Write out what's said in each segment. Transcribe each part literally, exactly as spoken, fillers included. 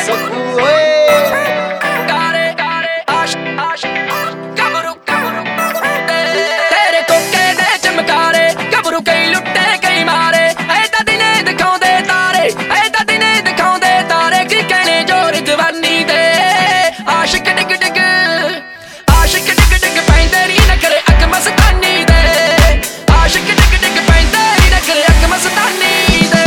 ਸੁਖੂ ਓਏ ਕਾਰੇ ਕਾਰੇ ਆਸ਼ ਆਸ਼ ਕਬਰੂ ਕਬਰੂ ਤੇਰੇ ਕੋਕੇ ਦੇ ਚਮਕਾਰੇ ਕਬਰੂ ਕਈ ਲੁੱਟੇ ਕਈ ਮਾਰੇ ਐ ਤਾਂ ਦਿਨੇ ਦਿਖਾਉਂਦੇ ਤਾਰੇ ਐ ਤਾਂ ਦਿਨੇ ਦਿਖਾਉਂਦੇ ਤਾਰੇ ਕੀ ਕਹਿਣੇ ਜੋਰ ਜਵਾਨੀ ਦੇ ਆਸ਼ਿਕ ਡਿੱਗ ਡਿੱਗ ਆਸ਼ਿਕ ਡਿੱਗ ਡਿੱਗ ਪੈਂਦੇ ਨੀ ਨਖਰੇ ਅੱਖ ਮਸਤਾਨੀ ਦੇ ਆਸ਼ਿਕ ਡਿੱਗ ਡਿੱਗ ਪੈਂਦੇ ਨੀ ਨਖਰੇ ਅੱਖ ਮਸਤਾਨੀ ਦੇ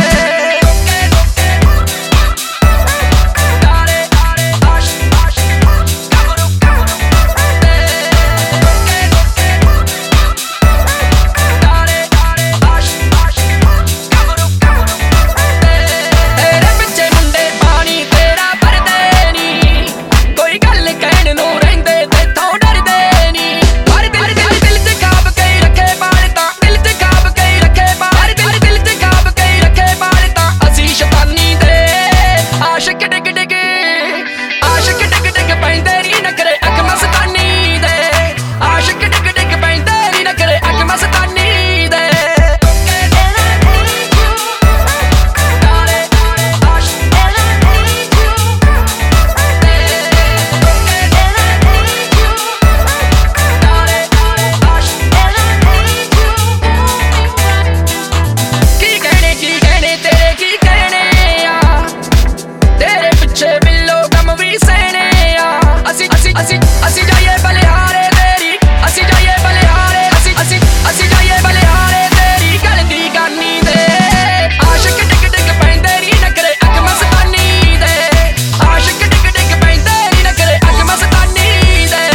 ਅਸੀਂ ਅਸੀਂ ਜਾਈਏ ਬਲਿਹਾਰੇ ਤੇਰੀ ਅਸੀਂ ਜਾਈਏ ਬਲਿਹਾਰੇ ਅਸੀਂ ਅਸੀਂ ਅਸੀਂ ਜਾਈਏ ਬਲਿਹਾਰੇ ਤੇਰੀ ਗੱਲ ਦੀ ਗਾਨੀ ਦੇ ਆਸ਼ਿਕ ਡਿੱਗ ਡਿੱਗ ਪੈਂਦੇ ਨੀ ਨਖਰੇ ਅੱਖ ਮਸਤਾਨੀ ਦੇ ਆਸ਼ਿਕ ਡਿੱਗ ਡਿੱਗ ਪੈਂਦੇ ਨੀ ਨਖਰੇ ਅੱਖ ਮਸਤਾਨੀ ਦੇ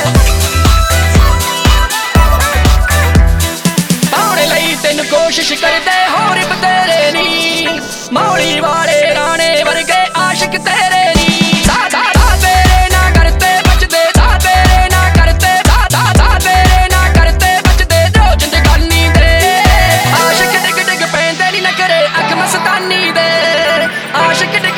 ਪਾਉਣੇ ਲਈ ਤੈਨੂੰ ਕੋਸ਼ਿਸ਼ ਕਰਦੇ ਹੋਰ ਬਤੇਰੇ ਨੀ ਮੌਲੀ ਵਾਲੇ ਰਾਣੇ ਵਰਗੇ ਆਸ਼ਿਕ ਤੇਰੇ ਨੀ ਆਸ਼ਿਕ